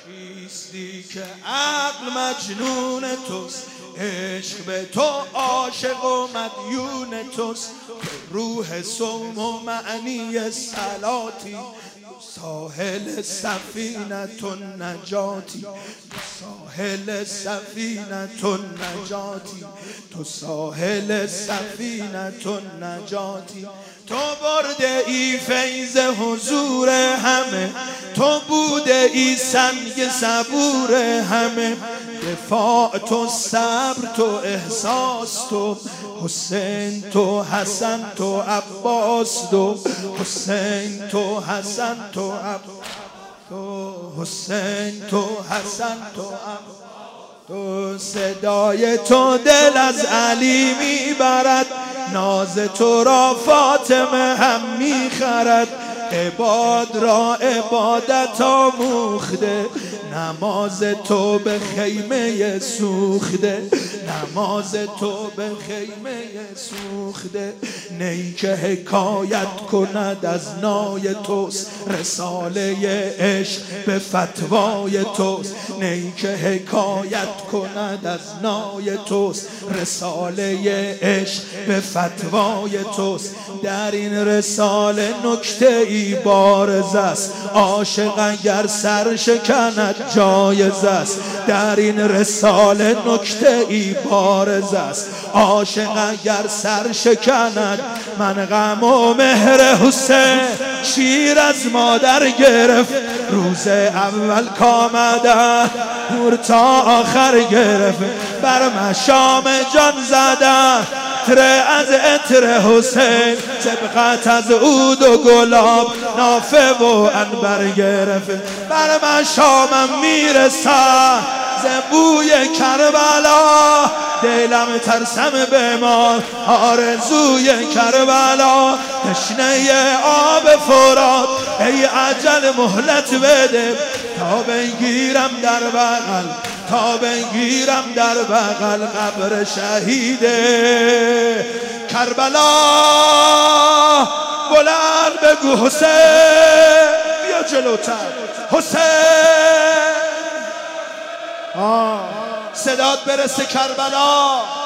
کیستی که عقل مجنون توست، عشق به تو عاشق و مدیون توست. روح صوم و معنی صلاتی، ساحل سفینتون نجاتی، ساحل سفینتون نجاتی، تو ساحل سفینتون نجاتی. تو برده ای فیض حضور همه، تو بوده ای سنگ صبور همه. دفاع تو، صبر تو، احساس تو، حسین تو، حسن تو، عباس تو، حسین تو، حسن تو، حسین تو، حسن تو، تو. صدای تو دل از علی میبرد، ناز تو را فاطمه هم میخرد. عباد را عبادت آموخته، نماز تو به خیمه سوخته، نماز تو به خیمه سوخته. نی که حکایت کند از نای توست، رساله عشق به فتوای توست. نی که حکایت کند از نای توست، رساله عشق به فتوای توست. در این رساله نکته ای بارز است، عاشق اگر سر شکند جایز است. در این رساله نکته ای بارز است، عاشق اگر سر شکند. من غم و مهر حسین شیر از مادر گرفت، روز اول کامدن نور تا آخر گرفت. بر مشام جان زدن عطر از عطر حسین، سبقت از عود و گلاب نافه و عنبر گرفت. بر مشامم میرسد ز بوی کربلا، دلم ترسم بمان آرزوی کربلا. تشنه آب فرات ای اجل مهلت بده، تا بگیرم در بغل، تا بگیرم در بغل قبر شهید کربلا. بلند بگو حسین، بیا جلوتر حسین، صدات برسه کربلا.